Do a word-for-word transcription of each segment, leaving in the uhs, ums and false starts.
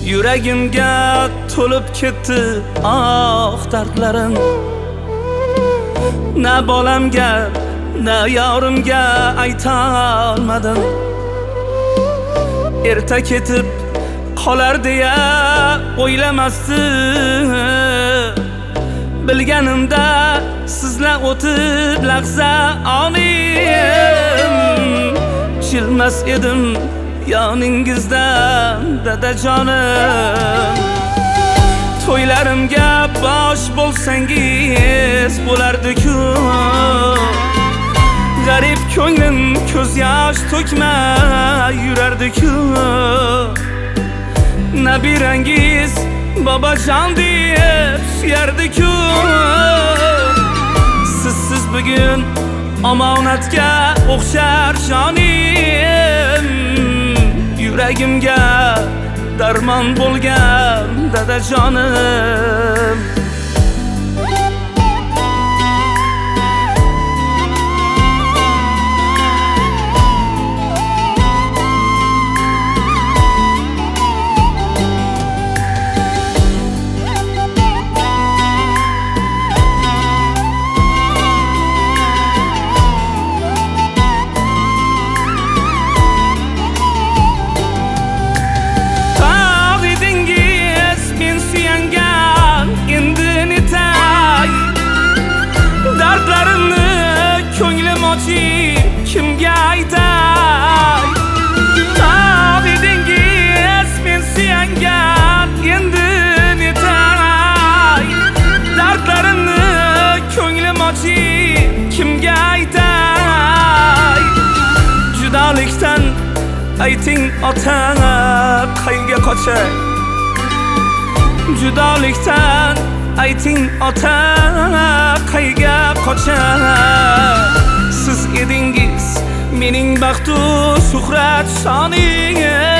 Yuragimga to'lib ketdi ah dardlarim. Na bolamga, na yorimga ayta olmadim. Erta ketib qolar deya o'ylamasdim. Bilganimda sizlar o'tib lahza onim. Chilmas edim yoningizdan dadajonim. To'ylarimga bosh bo'lsangiz bo'lardi-ku. G'arib ko'nglim ko'z yosh to'kmay yurardi-ku. Nabirangiz bobojon deb suyardi-ku. Sizsiz bugun omonatga o'xshar jonim. Yuragimga darmon bo'lgan dadajonim. Kimga aytay? Tog' edingiz men suyangan endi netay? Dardlarimni ko'nglim ochib kimga aytay? Judolikdan ayting ota qayga qochay? Judolikdan ayting ota qayga qochay? Siz edingiz mening baxtu shuhrat shonim.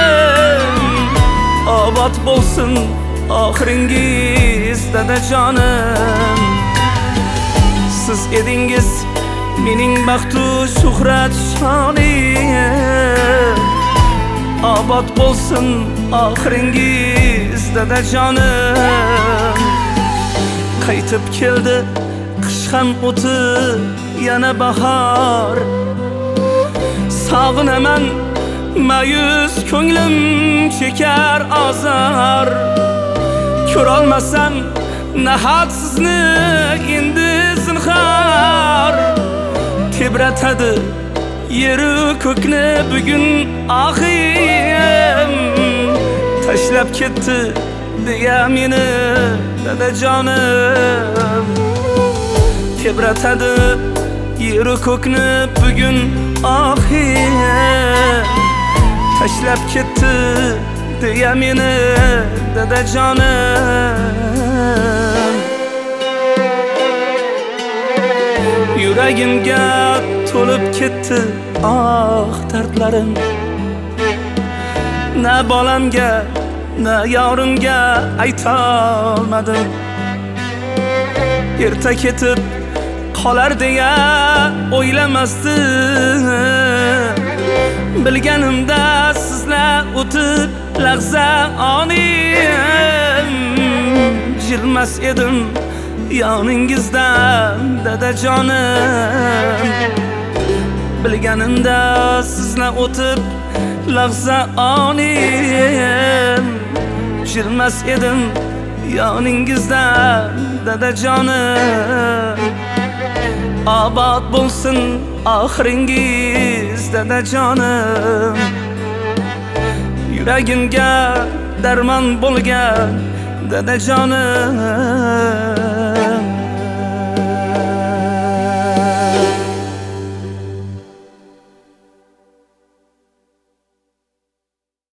Obod bo'lsin oxiringiz dadajonim. Siz edingiz mening baxtu shuhrat shonim. Obod bo'lsin oxiringiz dadajonim. Qaytib keldi qish ham o'tib yana bahor. Sog'inaman mayus ko'nglim chekar azar. Ko'rolmasam nahot sizni endi zinhor. Tebratadi yeru ko'kni bugun ohim. Tashlab ketdi deya meni dadajonim. Tebratadi yeru ko'kni bugun ohim. Tashlab ketdi deya meni dadajonim. Yuragimga to'lib ketdi ah dardlarim. Na bolamga, na yorimga ayta olmadim. Erta ketib qolar deya o'ylamasdim. Bilganimda sizlar o'tib lahza onim. Jilmas edim yoningizdan dadajonim. Bilganimda sizlar o'tib lahza onim. Jilmas edim yoningizdan dadajonim. Obod bo'lsin oxiringiz dadajonim. Yuragimga darmon bo'lgan dadajonim.